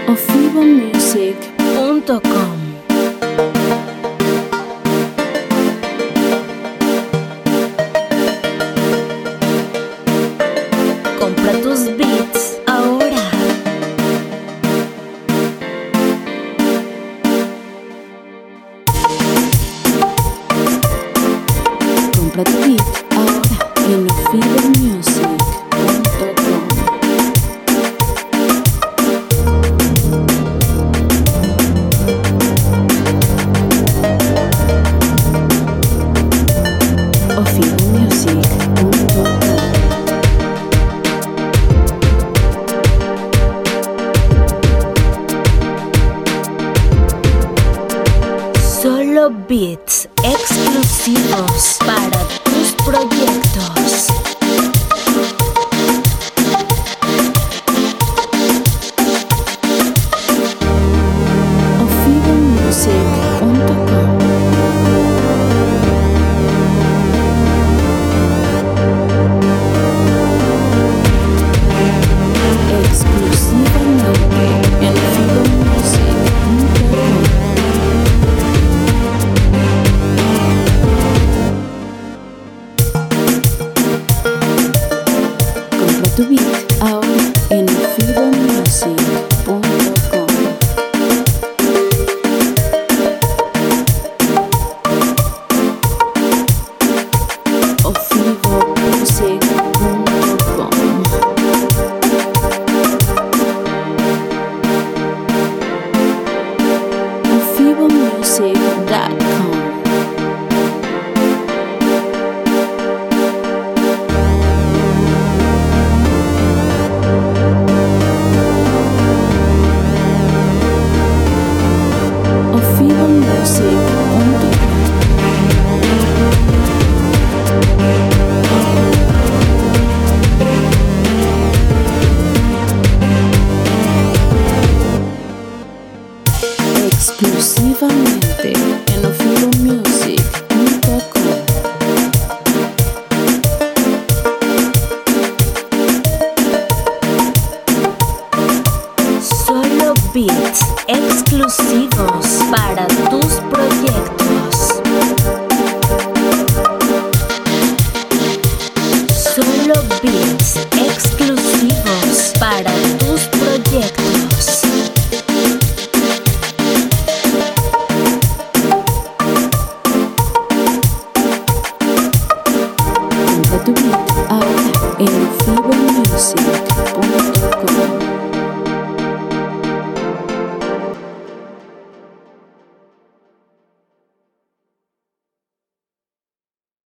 ofivomusic.com. Compra tus beats ahora. Compra tu beat ahora en ofivomusic.com. Solo beats exclusivos para tus proyectos. ofivomusic.com. Exclusivamente en ofivomusic.com. Compra tu beat ahora en ofivomusic.com. ofivomusic.com. Exclusivamente en ofivomusic.com. Solo beats exclusivos para